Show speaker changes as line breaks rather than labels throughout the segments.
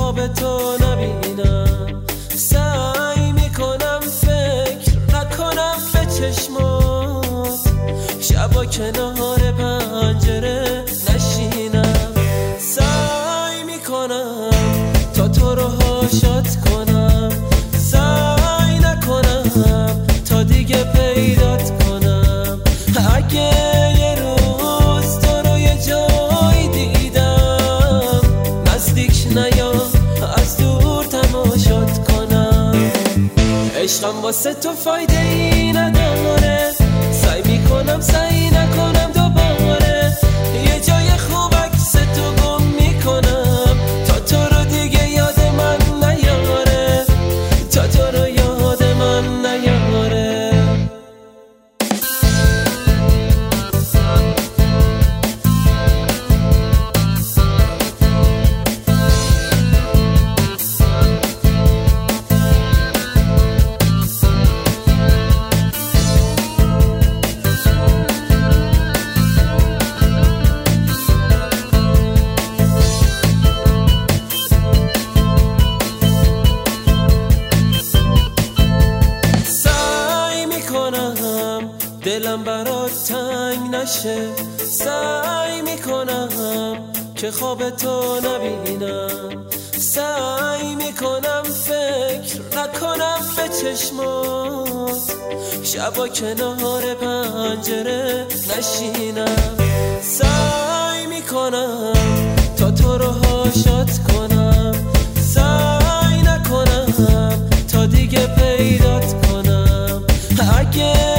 خواب تو نبینم. سعی میکنم فکر نکنم به چشمات، شبا کنار پنجره نشینم. سعی میکنم تا تو رو هاشات کنم، سعی نکنم تا دیگه پیدات کنم. اگه یه روز تو رو یه جایی دیدم، نزدیک نیا از دور تماشات کنم. عشقم واسه تو فایده ای نداره، سعی میکنم سعی نکنم دوباره. یه جای خوب عکس تو گم میکنم تا تو رو دیگه یاد من نیاره، تا تو رو یاد من نیاره. دلم برات تنگ نشه، سعی میکنم که خواب تو نبینم. سعی میکنم فکر نکنم به چشمات، شبا کنار پنجره نشینم. سعی میکنم تا تو رو هاشات کنم، سعی نکنم تا دیگه پیدات کنم. اگه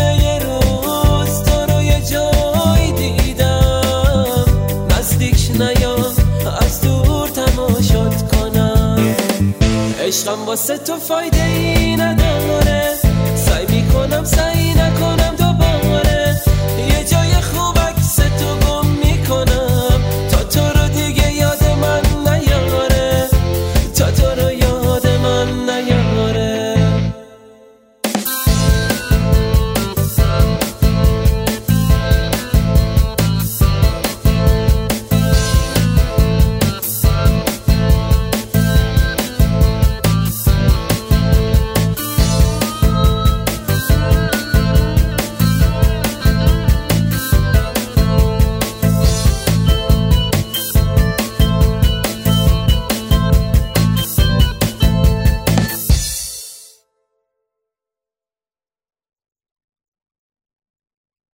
از دور تماشات کنم. عشقم واسه تو فایده ای نداره، سعی میکنم سعی